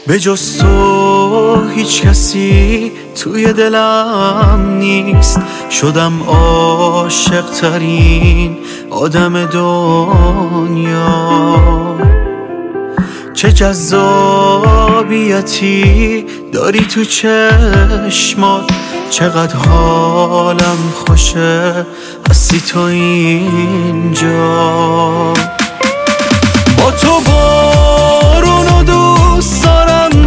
به جز تو هیچ کسی توی دلم نیست. شدم عاشق ترین آدم دنیا. چه جذابیتی داری تو چشمات، چقدر حالم خوشه هستی تو اینجا. با تو بارونو دوست دارم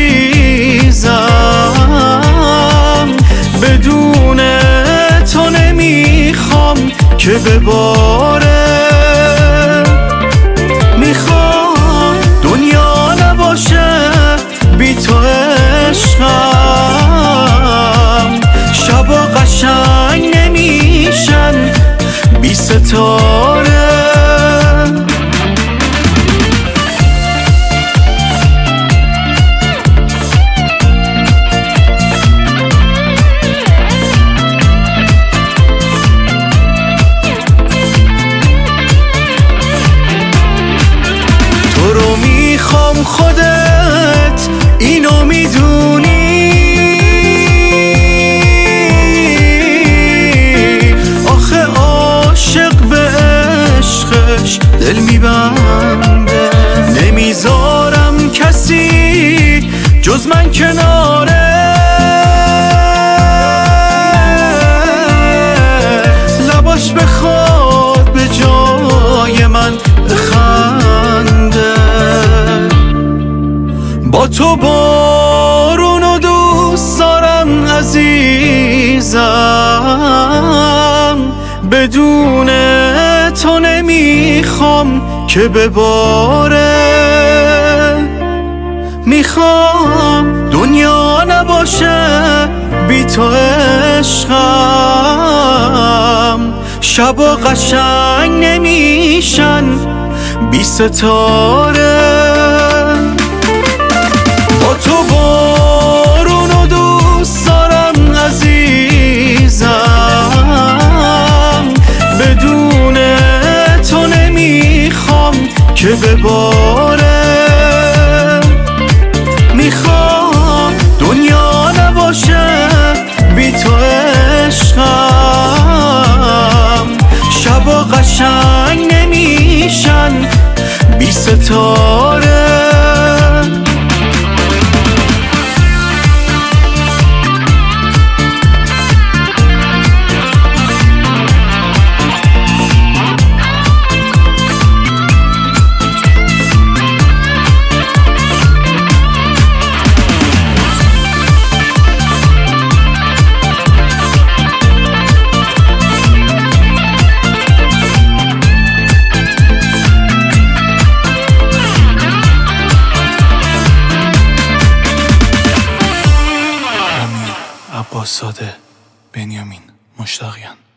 عزیزم، بدون تو نمیخوام که بباره. میخوام دنیا نباشه بی تو عشقم، شبا قشنگ نمیشن بی ستاره. خودت اینو میدونی، آخه عاشق به عشقش دل میبنده. نمیذارم کسی جز من کناره، لباش بخواد به جای من بخنده. با تو بارونو دوست دارم عزیزم، بدون تو نمیخوام که بباره. میخوام دنیا نباشه بی تو عشقم، شبا قشنگ نمیشن بی ستاره. با تو بارونو دوست دارم عزیزم، بدون تو نمیخوام که بباره. میخوام دنیا نباشه بی تو عشقم، شبا قشنگ نمیشن بی ستاره. عباس زاده، بنیامین مشتاقیان.